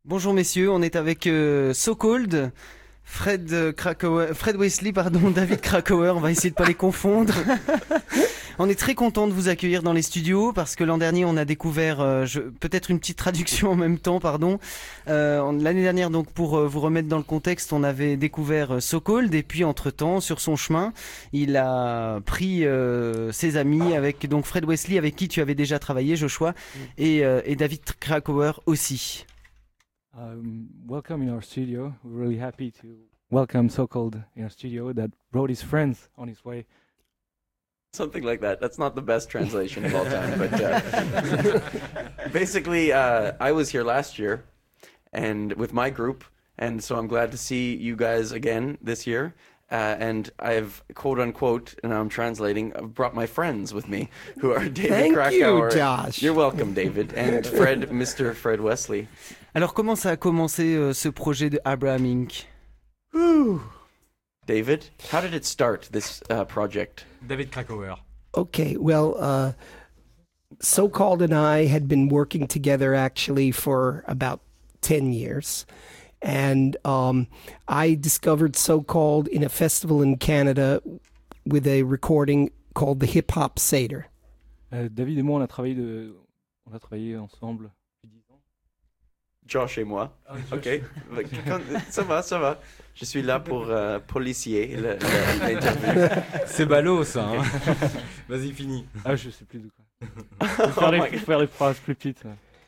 Bonjour messieurs, on est avec So Cold, Fred Wesley, pardon, David Krakauer, on va essayer de pas les confondre. On est très content de vous accueillir dans les studios parce que l'an dernier on a découvert, peut-être une petite traduction en même temps, pardon. L'année dernière, donc pour vous remettre dans le contexte, on avait découvert So Cold et puis entre-temps, sur son chemin, il a pris ses amis avec donc Fred Wesley avec qui tu avais déjà travaillé, Joshua, et David Krakauer aussi. Welcome in our studio. We're really happy to welcome So Cold in our studio that brought his friends on his way. Something like that. That's not the best translation of all time, but basically, I was here last year, and with my group, and so I'm glad to see you guys again this year. And I've quote unquote, and I'm translating, I've brought my friends with me, who are David Krakauer. Thank you, Josh. You're welcome, David, and Mr. Fred Wesley. Alors comment ça a commencé ce projet de Abraham Inc. David, how did it start, this project? David Krakauer. Okay, well, So-Called and I had been working together actually for about 10 years. And I discovered So-Called in a festival in Canada with a recording called the Hip Hop Seder. David et moi, on a travaillé ensemble depuis 10 ans. Josh et moi. Ok. Ça va. Je suis là pour policier l'interview. C'est ballot ça. Hein. Vas-y, finis. Ah, je sais plus de quoi. Faut faire les phrases plus petites.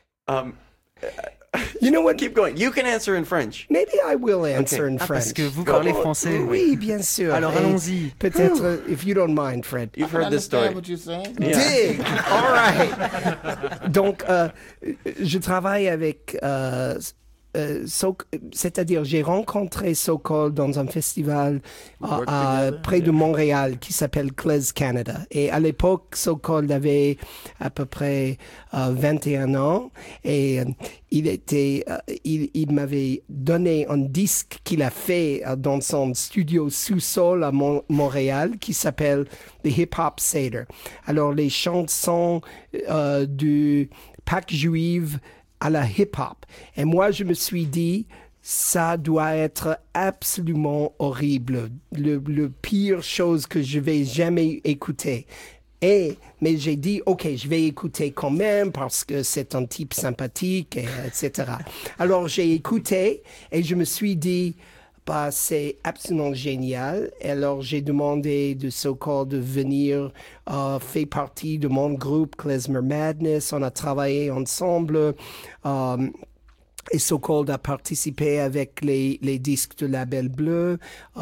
You know what? Keep going. You can answer in French. Maybe I will answer in Ah, French. parce que vous parlez français. Oui, bien sûr. Alors Et allons-y. Peut-être, if you don't mind, Fred. You've heard this story. What you're saying? Dig! All right. Donc, je travaille avec c'est-à-dire j'ai rencontré So-Called dans un festival près de Montréal qui s'appelle Klez Canada. Et à l'époque, So-Called avait à peu près 21 ans et il m'avait donné un disque qu'il a fait dans son studio sous-sol à Montréal qui s'appelle The Hip Hop Seder. Alors les chansons du Pâques juive à la hip-hop. Et moi, je me suis dit, ça doit être absolument horrible. Le pire chose que je vais jamais écouter. Mais j'ai dit, OK, je vais écouter quand même parce que c'est un type sympathique, etc. Alors, j'ai écouté et je me suis dit, bah, c'est absolument génial. Et alors, j'ai demandé de So-Called de venir faire partie de mon groupe Klezmer Madness. On a travaillé ensemble. Et So-Called a participé avec les disques de Label Bleu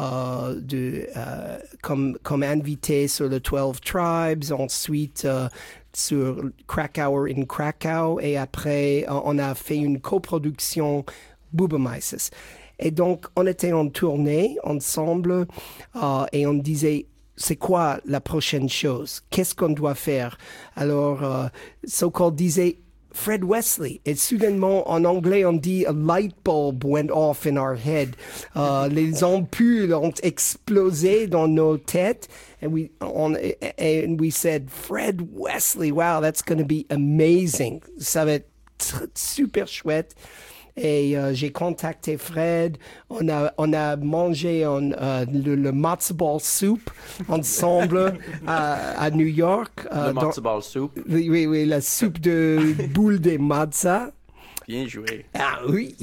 comme invité sur le 12 Tribes, ensuite sur Krakauer in Krakow, et après on a fait une coproduction Bubamaises. Et donc, on était en tournée ensemble et on disait, c'est quoi la prochaine chose? Qu'est-ce qu'on doit faire? Alors, So-Called disait, Fred Wesley. Et soudainement, en anglais, on dit, a light bulb went off in our head. Les ampoules ont explosé dans nos têtes. And we said, Fred Wesley, wow, that's going to be amazing. Ça va être super chouette. Et j'ai contacté Fred, on a mangé le matzo ball soup ensemble à New York. Le matzo ball soup. Oui, la soupe de boules de matza. Bien joué. Ah oui.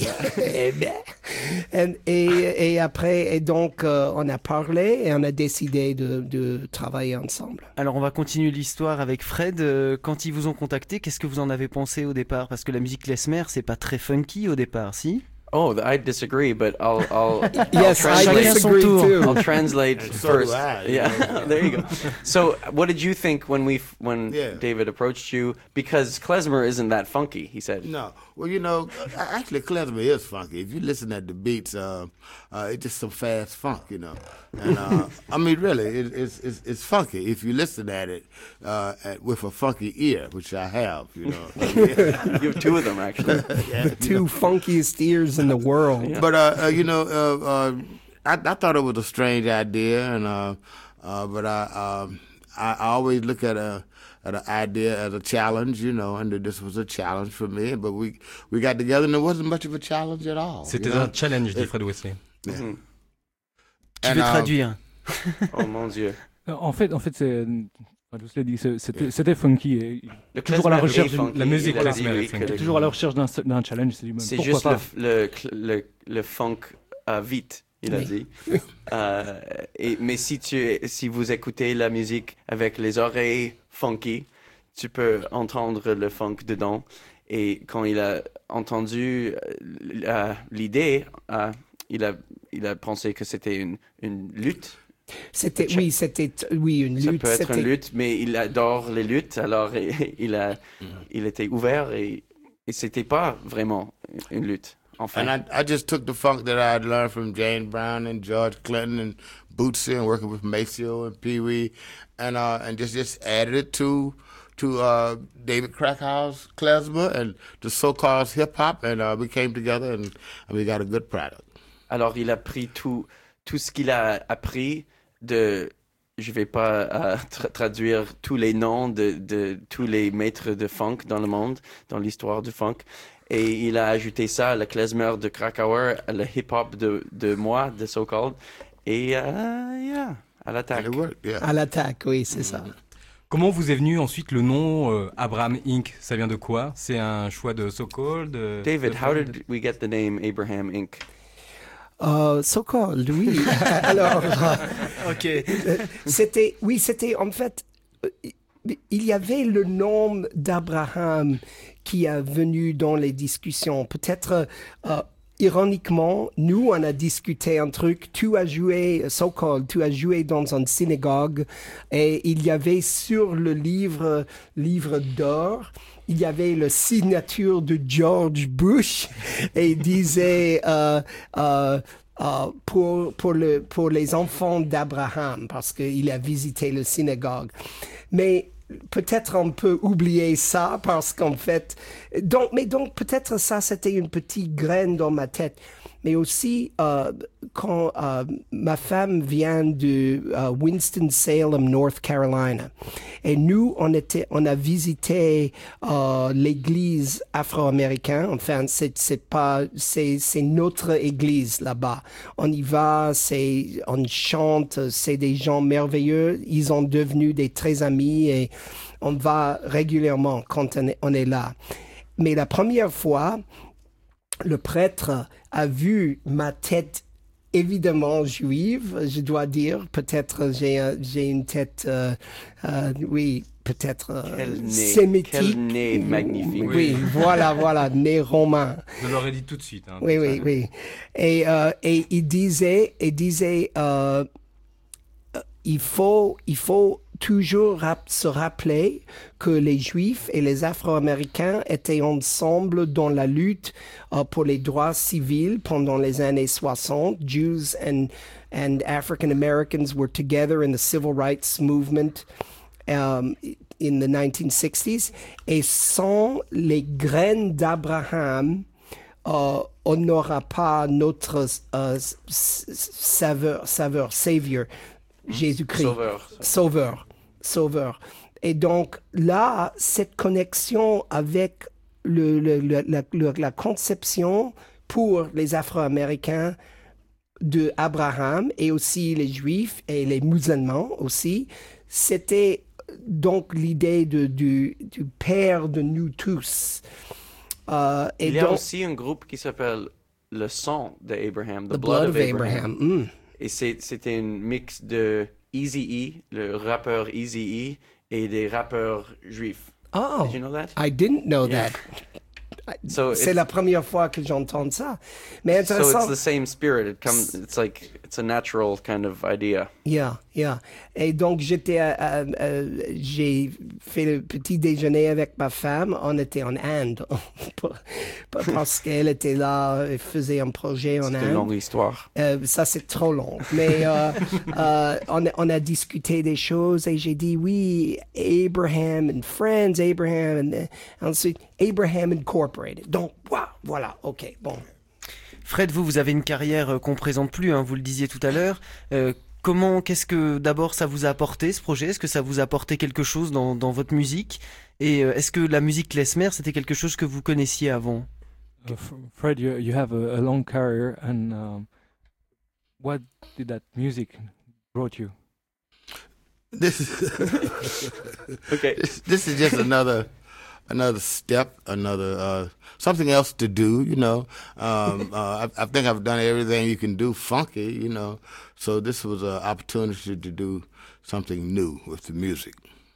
et après, et donc, on a parlé et on a décidé de travailler ensemble. Alors on va continuer l'histoire avec Fred. Quand ils vous ont contacté, qu'est-ce que vous en avez pensé au départ? Parce que la musique klezmer, c'est pas très funky au départ, si? Oh, I disagree, but I'll Yes, I disagree too. I'll translate So first. do I, Yeah, there you go. So, what did you think when Yeah. David approached you? Because klezmer isn't that funky, he said. No. Well, you know, actually, klezmer is funky. If you listen at the beats, it's just some fast funk, you know. And I mean, really, it's funky if you listen at it with a funky ear, which I have, you know. You have two of them, actually. The two funkiest ears in the world. Yeah. But you know, I thought it was a strange idea, and but I always look at the idea as a challenge, you know, and that this was a challenge for me. But we got together, and it wasn't much of a challenge at all. C'était you know? un challenge, dit Fred Wesley. Yeah. Mhm. Tu And, veux traduire? Oh mon Dieu. En fait, c'est. Fred Wesley dit que c'était funky. Et Le toujours à la klezmer est recherche funky, la musique, il a voilà. dit, oui, que le- toujours à la recherche d'un challenge. C'est pourquoi juste pas. le funk vite, il a Oui. dit. Mais si vous écoutez la musique avec les oreilles funky, tu peux entendre le funk dedans. Et quand il a entendu l'idée, il a pensé que c'était une lutte. C'était une Ça lutte. peut être C'était- une lutte, mais il adore les luttes, alors il était ouvert et c'était pas vraiment une lutte. Enfin, And I just took the funk that I had learned from Jane Brown and George Clinton and Bootsy and working with Maceo and Pee Wee, and just added it to David Krakauer's klezmer and the so-called hip hop, and we came together and we got a good product. alors il a pris tout ce qu'il a appris je vais pas traduire tous les noms de tous les maîtres de funk dans le monde, dans l'histoire du funk. Et il a ajouté ça, le klezmer de Krakauer, le hip-hop de moi, de So-Called. Et, yeah, à l'attaque. And it worked, yeah. À l'attaque, oui, c'est ça. Comment vous est venu ensuite le nom Abraham Inc. Ça vient de quoi? C'est un choix de So-Called David, how did we get the name Abraham Inc.? So-called, oui. Alors, Ok. c'était en fait, il y avait le nom d'Abraham qui est venu dans les discussions. Peut-être, ironiquement, nous, on a discuté un truc. Tu as joué dans une synagogue et il y avait sur le livre d'or, il y avait la signature de George Bush et il disait pour les enfants d'Abraham parce qu'il a visité le synagogue. Mais peut-être on peut oublier ça parce qu'en fait, donc peut-être ça c'était une petite graine dans ma tête. Mais aussi, quand ma femme vient de Winston-Salem, North Carolina, et nous, on a visité l'église afro-américaine. Enfin, c'est notre église là-bas. On y va, on chante, c'est des gens merveilleux. Ils sont devenus des très amis et on va régulièrement quand on est là. Mais la première fois, le prêtre a vu ma tête évidemment juive, je dois dire. Peut-être j'ai une tête, oui, peut-être sémitique. Quel nez magnifique. Oui, voilà, nez romain. Je l'aurais dit tout de suite. Hein, Oui. Et il disait, il faut toujours se rappeler que les Juifs et les Afro-Américains étaient ensemble dans la lutte pour les droits civils pendant les années 60. Jews and African Americans were together in the civil rights movement in the 1960s. Et sans les graines d'Abraham, on n'aura pas notre Savior, Jésus-Christ. Sauveur. Et donc là, cette connexion avec la conception pour les Afro-Américains de Abraham et aussi les Juifs et les musulmans aussi, c'était donc l'idée du Père de nous tous. Il y a aussi un groupe qui s'appelle Le Sang d'Abraham, The Blood of Abraham. Et c'était un mix de Eazy-E, le rappeur Eazy-E, et des rappeurs juifs. Oh, Did you know that? I didn't know Yeah. that. So C'est la première fois que j'entends ça. Mais So intéressant. it's the same spirit. It's a natural kind of idea. Yeah. Et donc, j'ai fait le petit déjeuner avec ma femme. On était en Inde. Parce qu'elle était là et faisait un projet en C'est une Inde. longue histoire. Ça, c'est trop long. Mais on a discuté des choses et j'ai dit oui, Abraham and Friends, Abraham, and ensuite Abraham Incorporated. Donc, voilà, ok, bon. Fred, vous avez une carrière qu'on présente plus, hein, vous le disiez tout à l'heure. qu'est-ce que d'abord ça vous a apporté ce projet? Est-ce que ça vous a apporté quelque chose dans votre musique? Et est-ce que la musique klezmer c'était quelque chose que vous connaissiez avant? Fred, you have a long career, and what did that music brought you? This Okay. this is just another step, another something else to do. You know, I think I've done everything you can do funky. You know, so this was an opportunity to do something new with the music.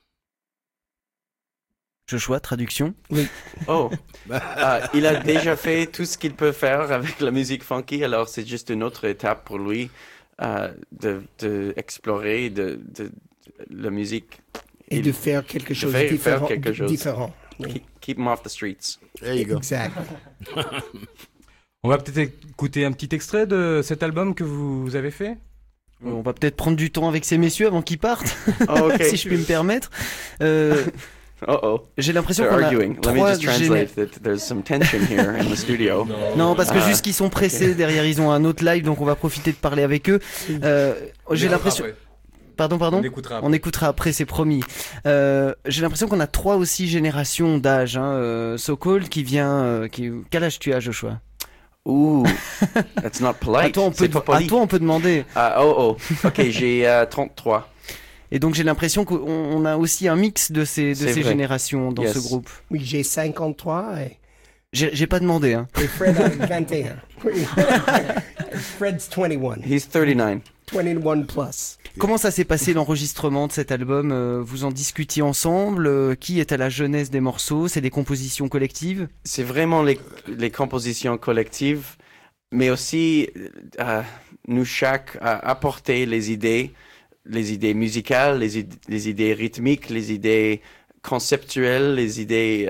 Joshua, traduction? Oh, il a déjà fait tout ce qu'il peut faire avec la musique funky, alors c'est juste une autre étape pour lui de explorer la musique. Et de faire quelque chose de différent. Différent. Oui. Keep him off the streets. There you go. Exact. On va peut-être écouter un petit extrait de cet album que vous avez fait. On va peut-être prendre du temps avec ces messieurs avant qu'ils partent, Oh, okay. si je puis me permettre. Uh-oh. J'ai l'impression They're qu'on a arguing. Let me trois just translate that there's some tension here in the studio. Non, parce que juste qu'ils sont pressés, derrière ils ont un autre live, donc on va profiter de parler avec eux. J'ai l'impression... Pardon. On écoutera après, c'est promis. J'ai l'impression qu'on a 3 aussi générations d'âge. So-Called qui vient... Quel âge tu as, Joshua? Ooh, that's not polite. À toi, on peut demander. Ok, j'ai 33. Et donc j'ai l'impression qu'on a aussi un mix de ces vrai. générations dans Yes. ce groupe. Oui, j'ai 53 et J'ai pas demandé. Hein. Fred a 21. Oui. Fred's 21. He's 39. 21 plus. Comment ça s'est passé l'enregistrement de cet album? Vous en discutiez ensemble? Qui est à la jeunesse des morceaux? C'est des compositions collectives? C'est vraiment les compositions collectives, mais aussi nous chaque apporter les idées musicales, les idées rythmiques, les idées conceptuelles, les idées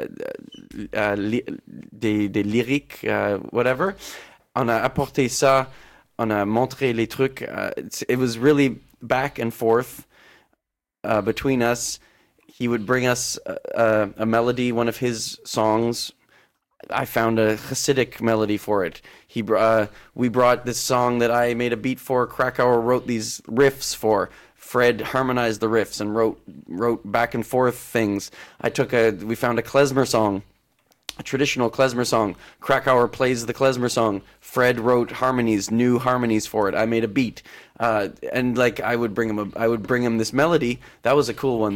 des lyriques, whatever. On a apporté ça, on a montré les trucs. It was really back and forth between us. He would bring us a melody, one of his songs. I found a Hasidic melody for it. We brought this song that I made a beat for. Krakauer wrote these riffs for. Fred harmonized the riffs and wrote back and forth things. We found a klezmer song, a traditional klezmer song. Krakauer plays the klezmer song. Fred wrote new harmonies for it. I made a beat, and like I would bring him this melody. That was a cool one.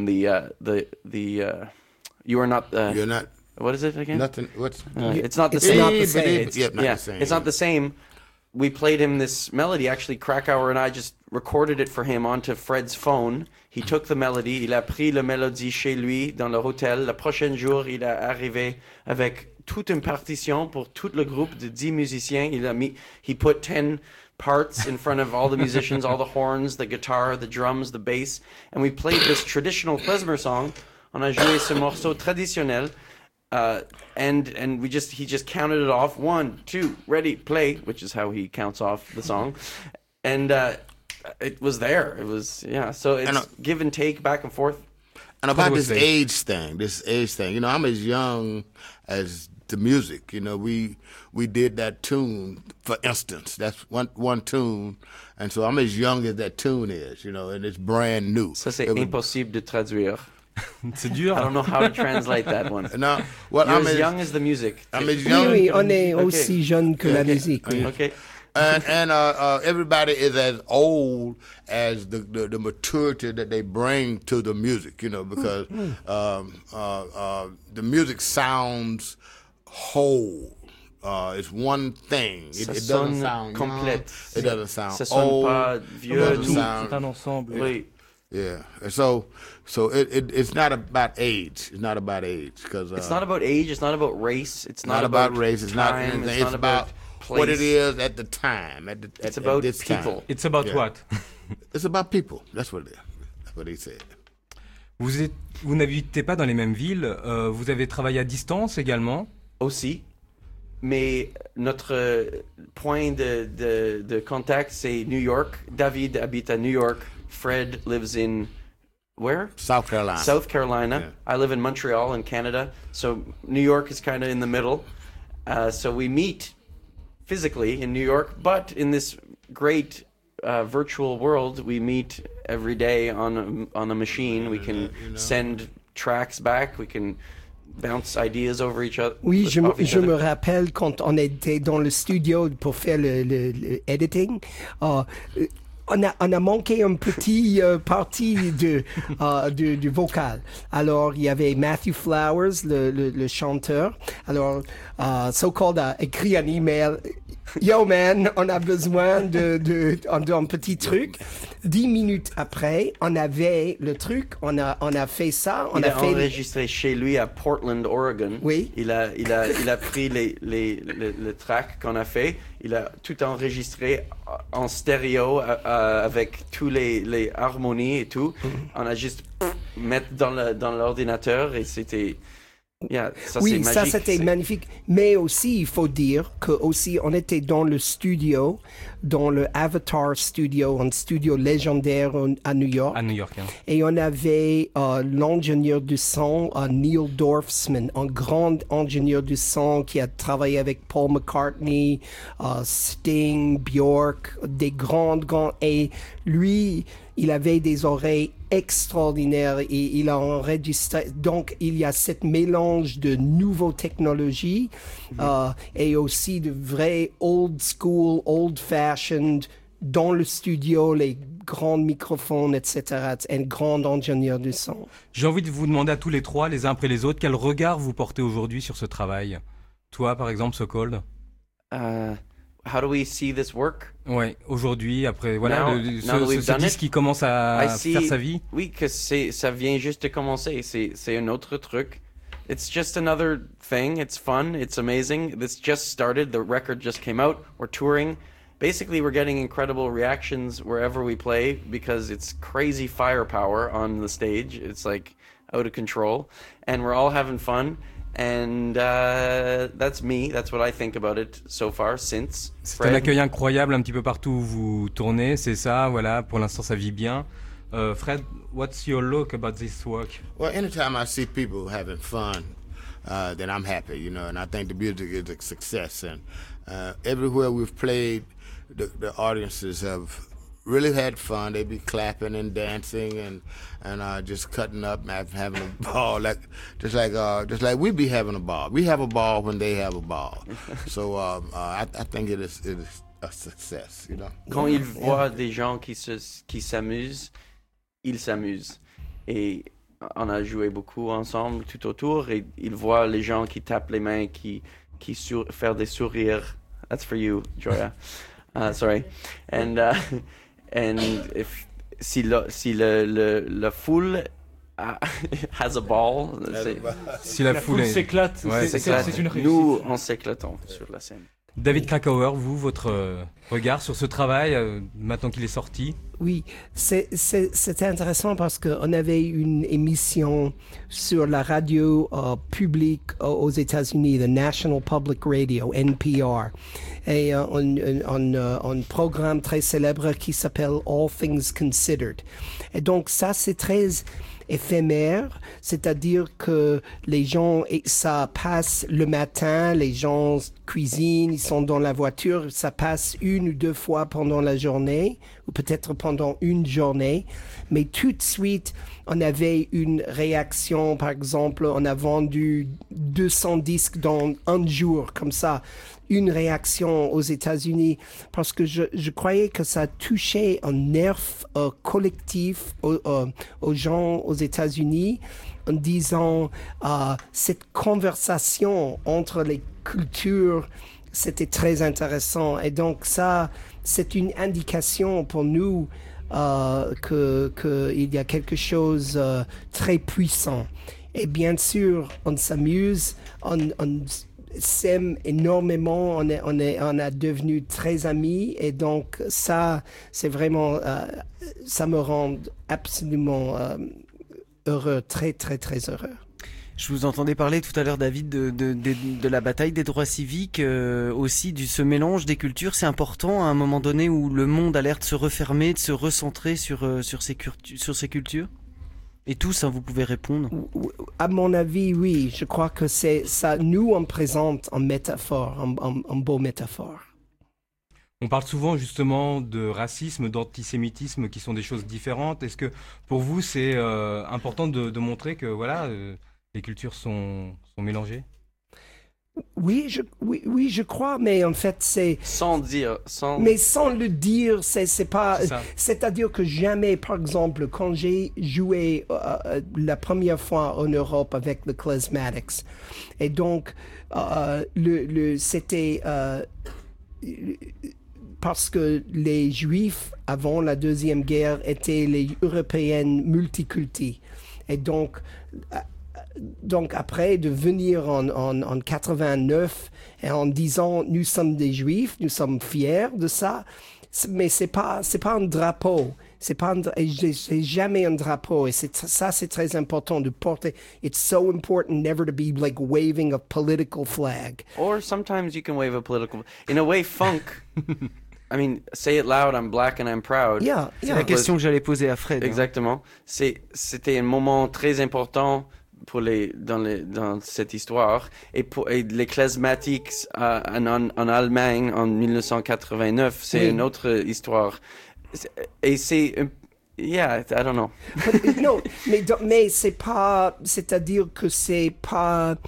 You are not. You're not. What is it again? Nothing. What's it's not the It's same. not the same. the same. It's not the same. We played him this melody. Actually, Krakauer and I just recorded it for him onto Fred's phone. He took the melody. Il a pris la mélodie chez lui dans le hôtel. Le prochain jour, il est arrivé avec toute une partition pour tout le groupe de 10 musiciens. He put 10 parts in front of all the musicians, all the horns, the guitar, the drums, the bass, and we played this traditional klezmer song. On a joué ce morceau traditionnel. And he just counted it off. 1, 2, ready, play, which is how he counts off the song. And it was there. It was, yeah. So it's give and take, back and forth. And about this age thing, you know, I'm as young as the music. You know, we did that tune, for instance. That's one tune. And so I'm as young as that tune is, you know, and it's brand new. Ça, c'est impossible de traduire. C'est dur. I don't know how to translate that one. No, well, You're I'm as young as the music. I'm as young. Oui, on est aussi jeune que la musique. Oui. Okay. And everybody is as old as the maturity that they bring to the music, you know, because the music sounds whole. It's one thing. It doesn't sound complète. Young. It doesn't sound Ça sonne old. pas vieux. C'est un ensemble. Oui. Yeah. And so it's not about age. It's not about age because It's not about age. It's not about race. It's not about race. Time, It's not anything. It's not about place. what it is at the time. It's about this people. time. It's about Yeah. what? It's about people. That's what it is. That's what he said. Vous n'habitez pas dans les mêmes villes. Vous avez travaillé à distance également. Aussi. Mais notre point de contact, c'est New York. David habite à New York. Fred lives in where? South Carolina. South Carolina. Yeah. I live in Montreal in Canada. So New York is kind of in the middle. So we meet physically in New York, but in this great virtual world, we meet every day on a machine. We can send tracks back. We can bounce ideas over each other. Oui, je me rappelle quand on était dans le studio pour faire le editing. On a manqué un petit partie du vocal. Alors, il y avait Matthew Flowers, le chanteur. Alors, So-Called a écrit un email. Yo man, on a besoin d'un petit truc. 10 minutes après, on avait le truc, on a fait ça. Il a enregistré chez lui à Portland, Oregon. Oui. Il a pris le track qu'on a fait. Il a tout enregistré en stéréo avec tous les harmonies et tout. On a juste mettre dans l'ordinateur et c'était... Yeah, ça, oui, c'est ça magique, c'était magnifique. Mais aussi, il faut dire que aussi on était dans le studio, dans le Avatar Studio, un studio légendaire à New York. À New York, hein. Et on avait l'ingénieur du son, Neil Dorfman, un grand ingénieur du son qui a travaillé avec Paul McCartney, Sting, Bjork, des grands. Et lui, il avait des oreilles extraordinaires et il a enregistré. Donc, il y a cette mélange de nouvelles technologies et aussi de vrais old school, old fashioned dans le studio, les grands microphones, etc. Un grand ingénieur du son. J'ai envie de vous demander à tous les trois, les uns après les autres, quel regard vous portez aujourd'hui sur ce travail? Toi, par exemple, So-Called. How do we see this work? Ouais, aujourd'hui, après, voilà, ce disque qui commence à faire sa vie. Oui, que ça vient juste de commencer. C'est un autre truc. It's just another thing. It's fun. It's amazing. This just started. The record just came out. We're touring. Basically, we're getting incredible reactions wherever we play because it's crazy firepower on the stage. It's like out of control. And we're all having fun. And that's me. That's what I think about it so far since. C'est un accueil incroyable un petit peu partout où vous tournez, c'est ça, voilà, pour l'instant ça vit bien. Fred, what's your look about this work? Well, anytime I see people having fun, then I'm happy, you know, and I think the music is a success. And everywhere we've played, the audiences have really had fun. They be clapping and dancing and just cutting up, having a ball, just like we be having a ball. We have a ball when they have a ball. So I think it is a success, you know. Quand ils voient des gens qui s'amusent, ils s'amusent. Et on a joué beaucoup ensemble tout autour et ils voient les gens qui tapent les mains, qui faire des sourires. That's for you, Joya. Sorry. And si la foule has a ball, si la foule s'éclate, ouais, c'est une réussite. Nous, on s'éclatons sur la scène. David Krakauer, vous, votre regard sur ce travail, maintenant qu'il est sorti? Oui, c'était intéressant parce qu'on avait une émission sur la radio publique aux États-Unis, the National Public Radio, NPR, et un programme très célèbre qui s'appelle All Things Considered. Et donc ça, c'est très éphémère, c'est-à-dire que les gens, ça passe le matin, les gens cuisinent, ils sont dans la voiture, ça passe 1 ou 2 fois pendant la journée, ou peut-être pendant une journée, mais tout de suite, on avait une réaction, par exemple, on a vendu 200 disques dans un jour, comme ça, une réaction aux États-Unis, parce que je croyais que ça touchait un nerf collectif aux gens aux États-Unis, en disant cette conversation entre les cultures, c'était très intéressant. Et donc ça, c'est une indication pour nous qu'il y a quelque chose très puissant. Et bien sûr, on s'amuse, on s'aime énormément, on a devenu très amis et donc ça, c'est vraiment, ça me rend absolument heureux, très très très heureux. Je vous entendais parler tout à l'heure, David, de la bataille des droits civiques, aussi de ce mélange des cultures. C'est important à un moment donné où le monde a l'air de se refermer, de se recentrer sur ces cultures. Et tous, hein, vous pouvez répondre. À mon avis, oui. Je crois que c'est ça. Nous, on présente en métaphore, en beau métaphore. On parle souvent justement de racisme, d'antisémitisme, qui sont des choses différentes. Est-ce que pour vous c'est important de montrer que voilà, les cultures sont mélangées? Oui, je crois, mais en fait, Sans dire, sans. mais sans le dire, c'est pas, C'est ça. c'est-à-dire que jamais, par exemple, quand j'ai joué la première fois en Europe avec the Klezmatics, et donc, c'était, parce que les Juifs, avant la Deuxième Guerre, étaient les Européennes multiculti. Et donc après, de venir en 89 et en disant nous sommes des Juifs, nous sommes fiers de ça, mais c'est pas un drapeau. C'est jamais un drapeau. Et c'est très important de porter. It's so important never to be like waving a political flag. Or sometimes you can wave a political. In a way, funk. I mean, say it loud. I'm black and I'm proud. Yeah, C'est yeah. la question que j'allais poser à Fred. hein. Exactement. C'était un moment très important pour dans cette histoire et les Klezmatics en Allemagne en 1989, c'est Oui. une autre histoire. Et yeah, I don't know. Non, mais c'est-à-dire que c'est pas.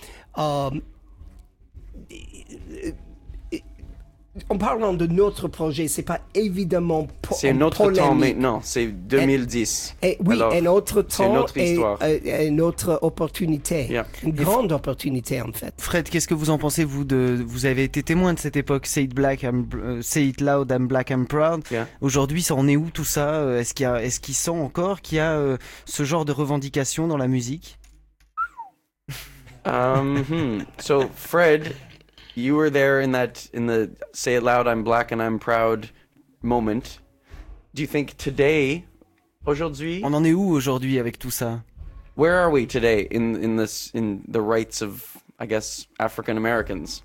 En parlant de notre projet, c'est pas évidemment C'est un autre temps polémique. maintenant, c'est 2010. Et oui, Alors, un autre c'est une temps autre et histoire. une autre opportunité. Yeah. Une grande opportunité, en fait. Fred, qu'est-ce que vous en pensez, vous avez été témoin de cette époque, Say It Loud, I'm Black, I'm Proud. Yeah. Aujourd'hui, ça en est où tout ça? Est-ce qu'il sent encore qu'il y a ce genre de revendication dans la musique? So Fred, you were there in the Say It Loud, I'm Black and I'm Proud moment. Do you think today, aujourd'hui, On en est où aujourd'hui avec tout ça? where are we today in the rights of, I guess, African Americans?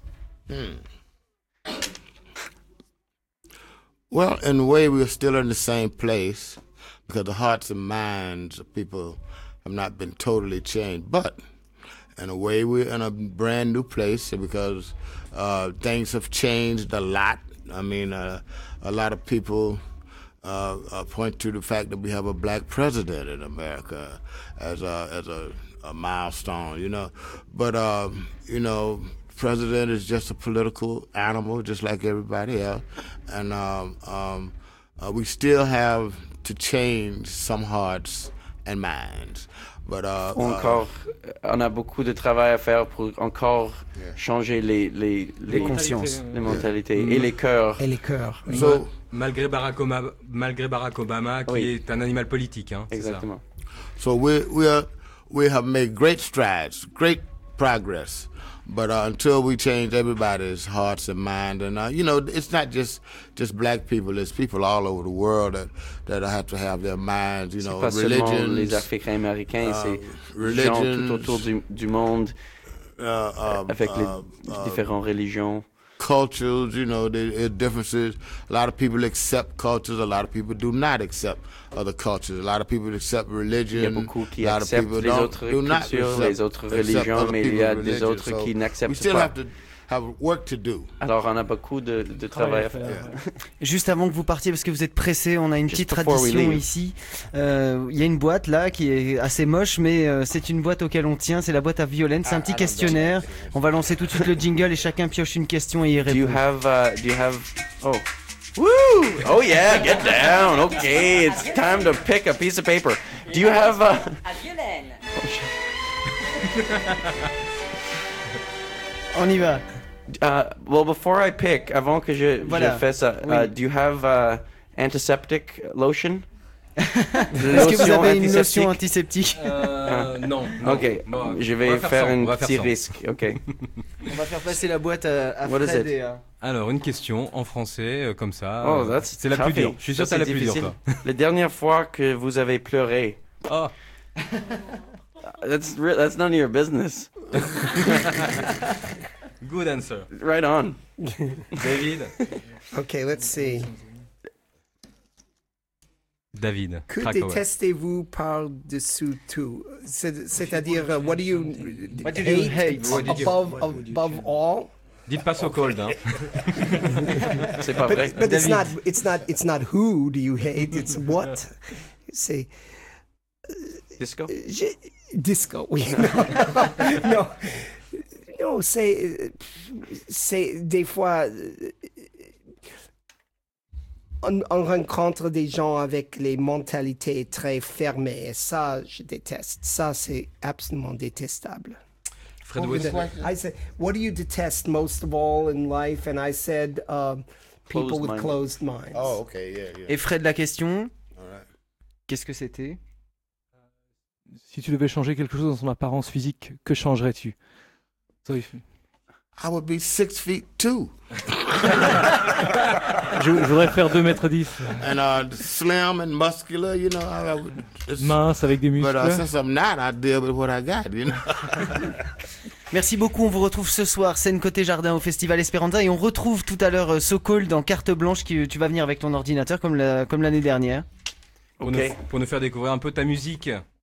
Well, in a way, we're still in the same place because the hearts and minds of people have not been totally changed. But in a way, we're in a brand new place because things have changed a lot. I mean, a lot of people point to the fact that we have a black president in America as a milestone, you know. But you know, president is just a political animal, just like everybody else, and we still have to change some hearts and minds. But On a beaucoup de travail à faire pour encore changer les consciences. les mentalités et les cœurs. Et les cœurs. so Malgré Barack Obama, qui Oui. est un animal politique, hein, c'est ça. Exactement. So we have made great strides, great progress, but until we change everybody's hearts and mind, and you know, it's not just black people; it's people all over the world that have to have their minds. You C'est know, pas seulement religions, les Africains-Américains, c'est les gens religions, tout autour du monde avec les différentes religions. cultures. You know, there are differences. A lot of people accept cultures. A lot of people do not accept other cultures. A lot of people accept religion. Il y a beaucoup qui a lot of acceptent people les autres do not cultures, accept- les autres accept religions, other mais il y a people's des religion. autres qui So we n'acceptent still pas. have to have work to do. Alors on a beaucoup de travail à faire. Juste avant que vous partiez, parce que vous êtes pressé, on a une Just petite before we tradition leave. ici. Il y a une boîte là qui est assez moche, mais c'est une boîte auquel on tient. C'est la boîte à Violaine. C'est un petit questionnaire. On va lancer tout de suite le jingle et chacun pioche une question et y Do you répond. have oh. Woo! Oh yeah, get down. Okay, it's time to pick a piece of paper. Do you have À Violaine. On y va. well, before I pick, avant que je fasse ça, Oui. do you have antiseptic lotion? Est-ce que vous avez une lotion antiseptique? Non. Ok, Bon, je on vais va faire ça, un on va faire petit ça. risque. Ok. On va faire passer la boîte à What is Fred it? et Alors, une question en français, comme ça. Oh, that's c'est la plus tough. dure. Je suis sûr que Ça, c'est la c'est plus dure, difficile. toi. La dernière fois que vous avez pleuré, Oh, that's none of your business. good answer. Right on. David. Okay, let's see. David. Que Krakauer. détestez-vous par-dessous tout? C'est-à-dire, what do you What do you hate? What did you- above all? Dites pas so cold, hein. C'est pas vrai. But it's not who do you hate, it's what. C'est Disco? disco, oui. Non, non, c'est des fois on rencontre des gens avec les mentalités très fermées et ça, je déteste. Ça, c'est absolument détestable. Fred Wesley. I said, what do you detest most of all in life? And I said, people with Closed-minded. closed minds. Oh, okay, yeah, yeah. Et Fred, la question, All right. qu'est-ce que c'était? Si tu devais changer quelque chose dans son apparence physique, que changerais-tu? So if- I would be 6'2" Je voudrais faire 2,10 m. and slim and muscular, you know. I would, Mince avec des but muscles. since I'm not, I deal with what I got, you know. Merci beaucoup, on vous retrouve ce soir, scène côté jardin au Festival Esperanza, et on retrouve tout à l'heure So Cold dans Carte Blanche, tu vas venir avec ton ordinateur comme l'année dernière. Pour, Ok. pour nous faire découvrir un peu ta musique.